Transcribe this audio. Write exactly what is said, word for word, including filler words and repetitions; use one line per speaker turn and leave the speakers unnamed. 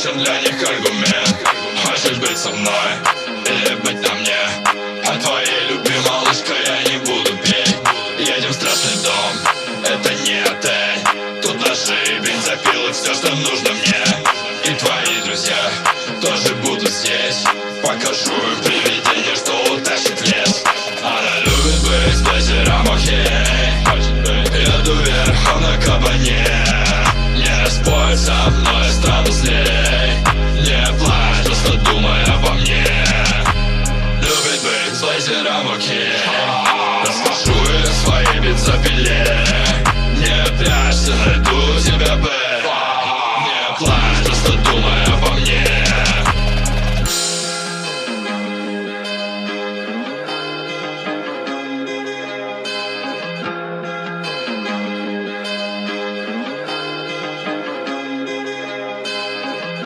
лишен для них аргумент. Хочешь быть со мной или быть на мне? О твоей любви, малышка, я не буду петь. Едем в страшный дом, это не отель. Тут ножи, бензопилы, все, что нужно мне. И твои друзья тоже будут здесь. Покажу им.